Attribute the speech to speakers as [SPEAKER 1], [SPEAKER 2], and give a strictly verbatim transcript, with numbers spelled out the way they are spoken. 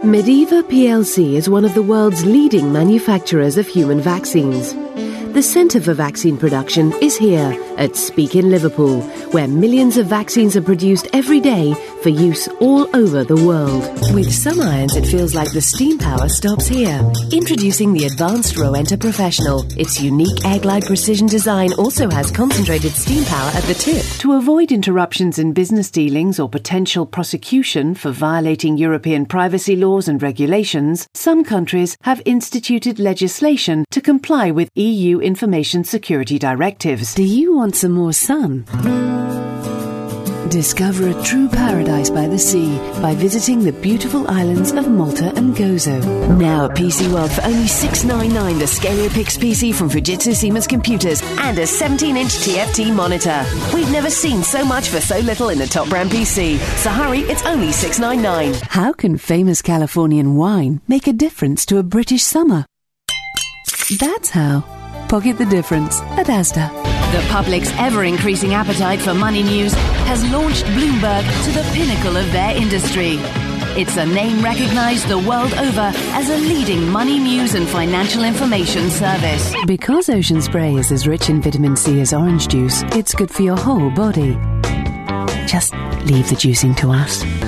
[SPEAKER 1] Mediva P L C is one of the world's leading manufacturers of human vaccines. The Centre for Vaccine Production is here at Speke in Liverpool, where millions of vaccines are produced every day for use all over the world. With some irons, it feels like the steam power stops here. Introducing the Advanced Rowenta Professional. Its unique air-glide precision design also has concentrated steam power at the tip. To avoid interruptions in business dealings or potential prosecution for violating European privacy laws and regulations, some countries have instituted legislation to comply with E U information security directives. Do you want some more sun? Discover a true paradise by the sea by visiting the beautiful islands of Malta and Gozo. Now at P C World for only six ninety-nine, the StereoPix P C from Fujitsu Siemens Computers and a seventeen inch T F T monitor. We've never seen so much for so little in a top brand P C. So hurry, it's only six ninety-nine. How can famous Californian wine make a difference to a British summer? That's how. Pocket the difference at Asda. The public's ever-increasing appetite for money news has launched Bloomberg to the pinnacle of their industry. It's a name recognised the world over as a leading money news and financial information service. Because Ocean Spray is as rich in vitamin C as orange juice, it's good for your whole body. Just leave the juicing to us.